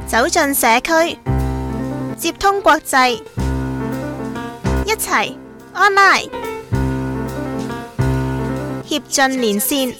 走進社區，接通國際，一齊 online 協進連線。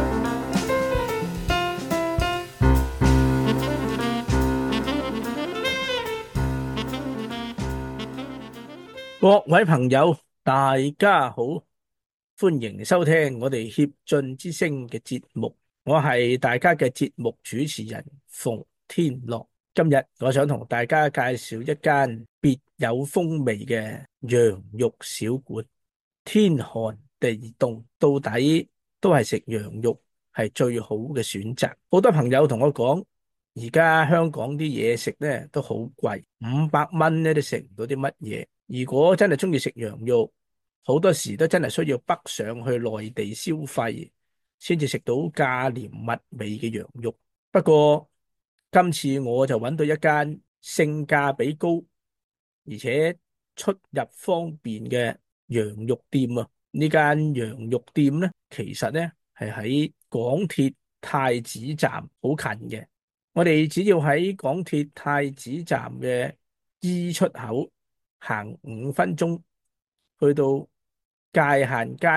各位朋友，大家好，歡迎收聽我哋協進之聲嘅節目。我係大家嘅節目主持人馮天樂。今日我想同大家介紹一間別有風味嘅羊肉小館。天寒地凍，到底都係食羊肉係最好嘅選擇。好多朋友同我講，而家香港啲嘢食咧都好貴，500蚊咧都食唔到啲乜嘢。如果真係中意食羊肉，好多時都真係需要北上去內地消費，先至食到價廉物美嘅羊肉。不過今次我就揾到一間性價比高，而且出入方便嘅羊肉店啊！呢間羊肉店呢，其實呢係喺港鐵太子站好近嘅。我哋只要喺港鐵太子站嘅 E 出口行5分鐘，去到界限街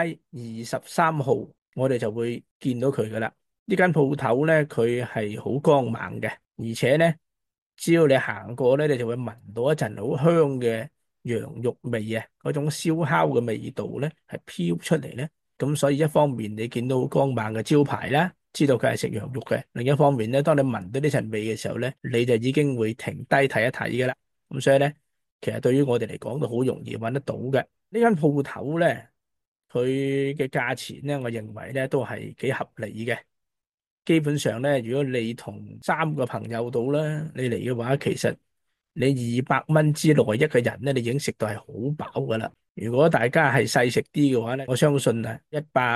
23號，我哋就會見到佢噶啦。呢間鋪頭呢，佢係好光猛嘅，而且呢，只要你行過呢，你就會聞到一陣好香嘅羊肉味啊！嗰種燒烤嘅味道呢，係飄出嚟呢。咁所以一方面你見到好光猛嘅招牌啦，知道佢係食羊肉嘅；另一方面呢，當你聞到呢陣味嘅時候呢，你就已經會停低睇一睇噶啦。咁所以呢，其實對於我哋嚟講都好容易揾得到嘅。呢間鋪頭呢，佢嘅價錢呢，我認為呢都係幾合理嘅。基本上呢，如果你同3個朋友到啦，你嚟嘅話，其實你200蚊之內一個人呢，你已經食到係好飽噶啦。如果大家係細食啲嘅話呢，我相信啊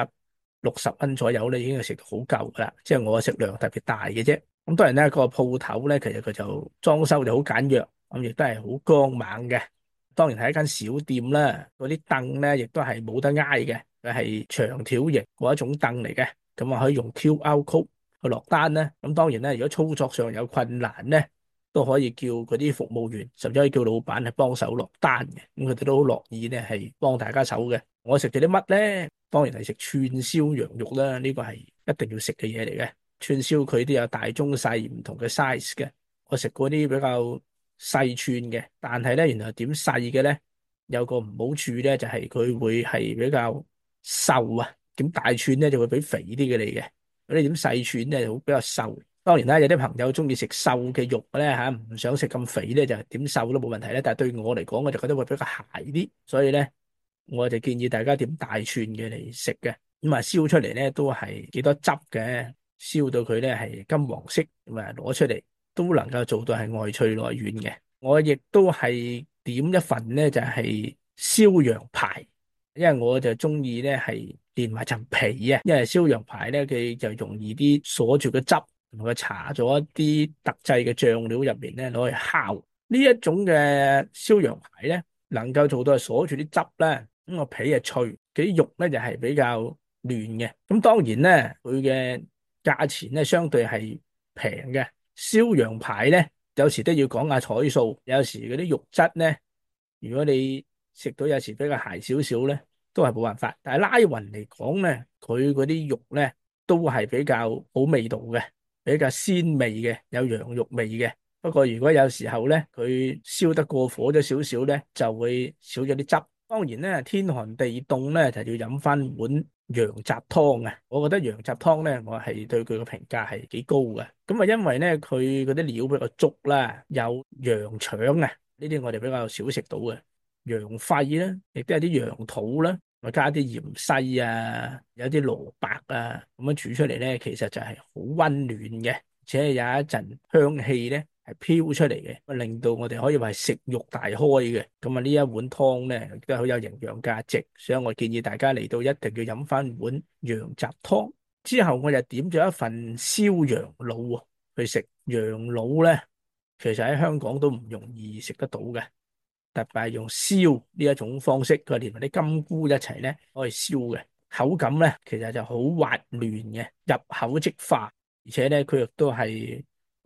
160蚊左右呢已經係食到好夠噶啦。即係我食量特別大嘅啫。咁當然呢個鋪頭呢，其實佢就裝修就好簡約，咁亦都係好光猛嘅。當然係一間小店啦，嗰啲凳呢亦都係冇得挨嘅，佢係長條型嗰一種凳嚟嘅，咁啊可以用 QR code 去落單咧。咁當然咧，如果操作上有困難咧，都可以叫嗰啲服務員，甚至可以叫老闆去幫手落單嘅。咁佢哋都好樂意咧，係幫大家手嘅。我食咗啲乜咧？當然係食串燒羊肉啦，呢個係一定要食嘅嘢嚟嘅。串燒佢都有大中細唔同嘅 size 嘅。我食過啲比較細串嘅，但係咧原來點細嘅咧，有個唔好處咧，就係佢會係比較瘦啊。點大串咧就會俾肥啲嘅你嘅。嗰啲點細串咧就比較瘦。當然啦，有啲朋友中意食瘦嘅肉咧嚇，唔想食咁肥咧，就點瘦都冇問題咧。但係對我嚟講，我就覺得會比較鹹啲，所以咧我就建議大家點大串嘅嚟食嘅。咁啊燒出嚟咧都係幾多汁嘅，燒到佢咧係金黃色，咁啊攞出嚟都能夠做到係外脆內軟嘅。我亦都係點一份咧就係燒羊排，因為我就中意咧係連埋層皮啊，因為燒羊排咧佢就容易啲鎖住個汁，同佢搽咗一啲特製嘅醬料入面咧攞去烤。呢一種嘅燒羊排咧，能夠做到係鎖住啲汁咧，咁個皮係脆，嗰啲肉咧就係比較嫩嘅。咁當然咧，佢嘅價錢咧相對係平嘅。燒羊排咧，有時都要講下彩數，有時嗰啲肉質咧，如果你食到有時比較鹹少少咧，都係冇辦法。但係拉勻嚟講咧，佢嗰啲肉咧都係比較好味道嘅，比較鮮味嘅，有羊肉味嘅。不過如果有時候咧，佢燒得過火咗少少咧，就會少咗啲汁。當然咧，天寒地凍咧，就要飲翻碗羊雜湯啊！我覺得羊雜湯咧，我係對佢嘅評價係幾高嘅。咁啊，因為咧佢嗰啲料比較足啦，有羊腸啊，呢啲我哋比較少食到嘅。羊肺啦，亦都有啲羊肚啦，再加啲芫茜啊，有啲蘿蔔啊，咁樣煮出嚟咧，其實就係好溫暖嘅，而且有一陣香氣咧係飄出嚟嘅，令到我哋可以話係食慾大開嘅。咁啊，呢一碗湯咧亦都好有營養價值，所以我建議大家嚟到一定要飲翻碗羊雜湯。之後我就點咗一份燒羊腦去食。羊腦咧，其實喺香港都唔容易食得到嘅。特別係用燒呢一種方式，佢連埋啲金菇一齊咧可以燒嘅，口感咧其實就好滑嫩嘅，入口即化，而且咧佢亦都係好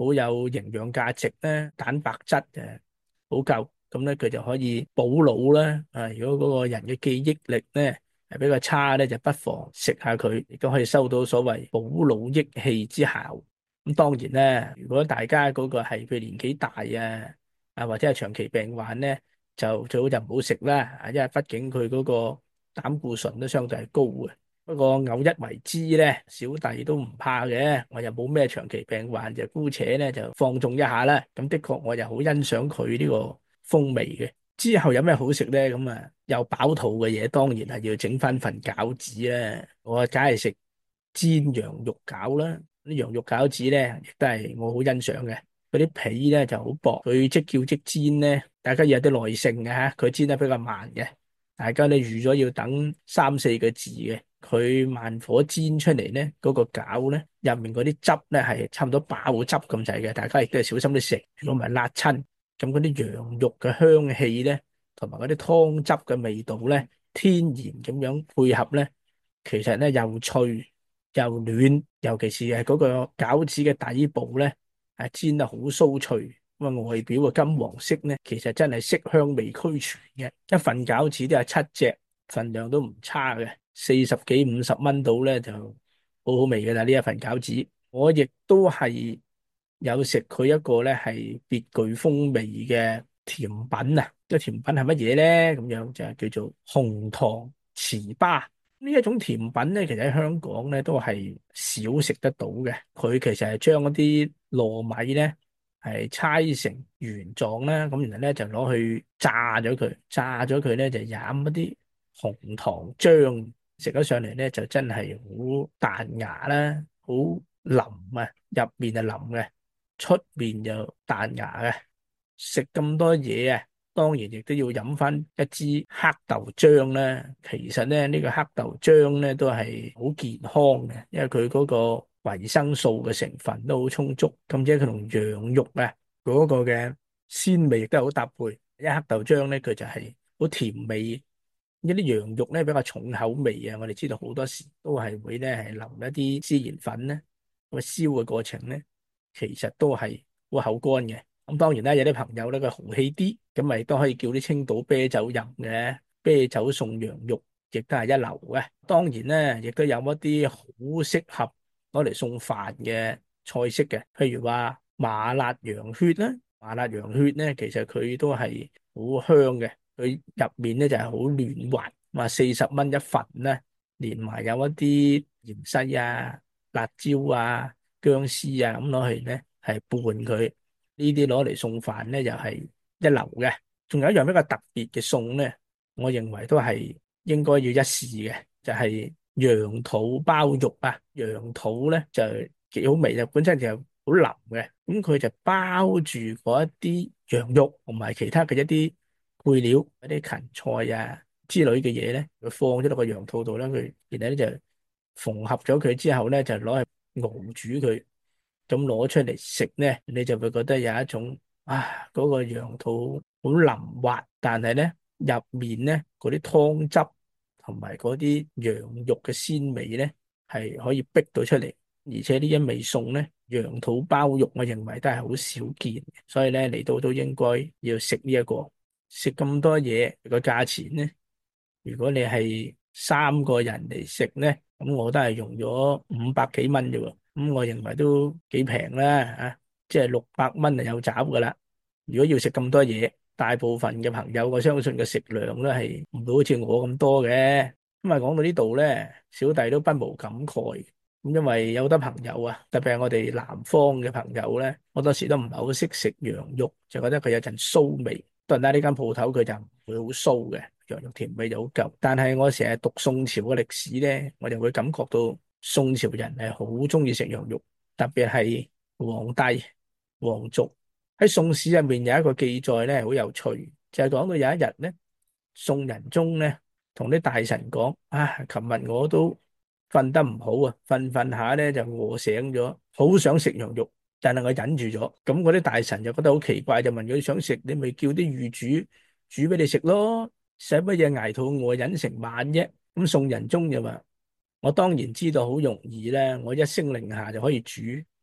好有營養價值咧，蛋白質好夠，咁咧佢就可以補腦啦。如果嗰個人嘅記憶力咧係比較差咧，就不妨食下佢，亦都可以收到所謂補腦益氣之效。咁當然咧，如果大家嗰個係佢年紀大或者係長期病患咧，就最好就唔好食啦。因為畢竟佢嗰個膽固醇都相對係高嘅。不過偶一為之咧，小弟都唔怕嘅，我又冇咩長期病患，就姑且咧就放縱一下啦。咁的確我又好欣賞佢呢個風味嘅。之後有咩好食咧？咁又飽肚嘅嘢，當然係要整翻份餃子啦。我梗係食煎羊肉餃啦。啲羊肉餃子咧，亦都係我好欣賞嘅。嗰啲皮咧就好薄，佢即叫即煎咧，大家要有啲耐性嘅吓，佢煎得比較慢嘅。大家咧預咗要等3-4個字嘅，佢慢火煎出嚟咧，嗰個餃咧入面嗰啲汁咧係差唔多爆汁咁滯嘅，大家亦都係小心啲食，如果唔係辣親。咁嗰啲羊肉嘅香氣咧，同埋嗰啲湯汁嘅味道咧，天然咁樣配合咧，其實咧又脆又暖，尤其是係嗰個餃子嘅底部咧，煎得好酥脆。咁外表嘅金黃色咧，其實真係色香味俱全嘅。一份餃子都係7隻，份量都唔差嘅，40幾50蚊到咧就好好味嘅啦。呢一份餃子，我亦都係有食佢一個咧係別具風味嘅甜品啊！個甜品係乜嘢咧？咁樣就係叫做紅糖糍粑。呢一種甜品咧，其實喺香港咧都係少食得到嘅。佢其實係將一啲糯米咧係搓成圓狀啦，咁然後咧就攞去炸咗佢，炸咗佢咧就染一啲紅糖漿，食咗上嚟咧就真係好彈牙啦，好腍啊，入面係腍嘅，出面就彈牙嘅。食咁多嘢啊，當然亦都要飲翻一支黑豆漿啦。其實咧呢個黑豆漿咧都係好健康嘅，因為佢嗰個維生素嘅成分都好充足，咁即係佢同羊肉嗰個嘅鮮味亦都係好搭配。因為黑豆漿咧佢就係好甜味，呢啲羊肉咧比較重口味啊。我哋知道好多時都係會咧係淋一啲孜然粉咧，咁燒嘅過程咧其實都係好口乾嘅。咁當然啦，有啲朋友咧佢豪氣啲，咁咪都可以叫啲青島啤酒飲嘅，啤酒餸羊肉亦都係一流嘅。當然咧，亦都有一啲好適合攞嚟餸飯嘅菜式嘅，譬如話麻辣羊血啦。麻辣羊血咧，其實佢都係好香嘅，佢入面咧就係好嫩滑，話40蚊一份咧，連埋有一啲芫茜啊、辣椒啊、薑絲啊咁攞去咧係拌佢。呢啲攞嚟餸飯咧，又係一流嘅。仲有一樣比較特別嘅餸咧，我認為都係應該要一試嘅，就係羊肚包肉啊。羊肚咧就幾好味啊，本身就好腍嘅，咁佢就包住嗰一啲羊肉同埋其他嘅一啲配料，一啲芹菜之類嘅嘢咧，佢放咗落個羊肚度咧，佢然後咧就縫合咗佢之後咧，就攞去熬煮佢。咁攞出嚟食咧，你就會覺得有一種嗰個羊肚好腍滑，但係咧入面咧嗰啲湯汁同埋嗰啲羊肉嘅鮮味咧係可以逼到出嚟。而且呢一味餸咧，羊肚包肉我認為都係好少見嘅，所以咧嚟到都應該要食呢一個。食咁多嘢個價錢咧，如果你係3個人嚟食咧，咁我都係用咗500幾蚊啫喎。咁我認為都幾平啦，即係600蚊就有找噶啦。如果要食咁多嘢，大部分嘅朋友我相信個食量都係唔會好似我咁多嘅。咁講到呢度咧，小弟都不無感慨。咁因為有好多朋友特別係我哋南方嘅朋友咧，好多時都唔係好識食羊肉，就覺得佢有陣臊味。當然啦，呢間鋪頭佢就唔會好臊嘅，羊肉甜味就好夠。但係我成日讀宋朝嘅歷史咧，我就會感覺到宋朝人係好中意食羊肉，特別係皇帝、皇族。喺宋史入面有一個記載咧，好有趣，就係講到有一日咧，宋仁宗咧同啲大臣講：琴日我都瞓得唔好啊，瞓下咧就餓醒咗，好想食羊肉，但係我忍住咗。咁嗰啲大臣就覺得好奇怪，就問佢想食，你咪叫啲御廚煮俾你食咯，使乜嘢挨肚餓忍成晚啫？咁宋仁宗就話：我當然知道好容易咧，我一聲令下就可以煮。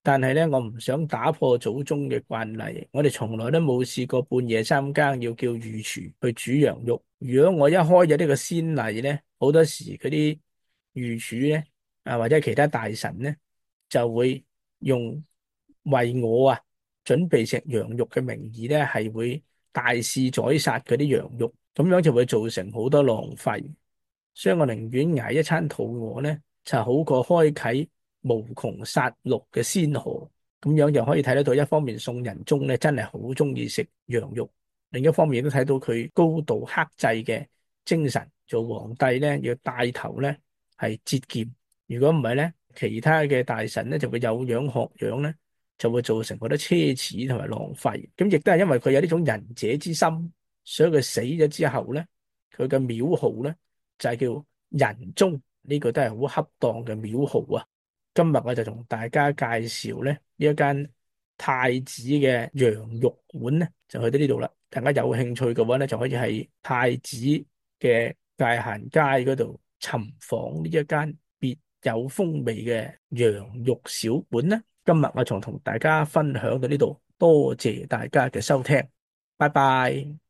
但係咧，我唔想打破祖宗嘅慣例。我哋從來都冇試過半夜三更要叫御廚去煮羊肉。如果我一開咗呢個先例咧，好多時嗰啲御廚咧或者其他大臣咧就會用為我準備食羊肉嘅名義咧，係會大肆宰殺嗰啲羊肉，咁樣就會造成好多浪費。所以我寧願捱一餐肚餓咧，就好過開啟無窮殺戮嘅先河。咁樣就可以睇得到，一方面宋仁宗咧真係好中意食羊肉，另一方面都睇到佢高度克制嘅精神。做皇帝咧要帶頭咧係節儉，如果唔係咧，其他嘅大臣咧就會有樣學樣咧，就會造成好多奢侈同埋浪費。咁亦都係因為佢有呢種仁者之心，所以佢死咗之後咧，佢嘅廟號咧就係叫仁宗，呢個都係好恰當嘅廟號啊。今日我就同大家介紹咧呢一間太子嘅羊肉館咧，就去到呢度啦。大家有興趣嘅話咧，就可以喺太子嘅界限街嗰度尋訪呢一間別有風味嘅羊肉小館啦。今日我就同大家分享到呢度，多謝大家嘅收聽，拜拜。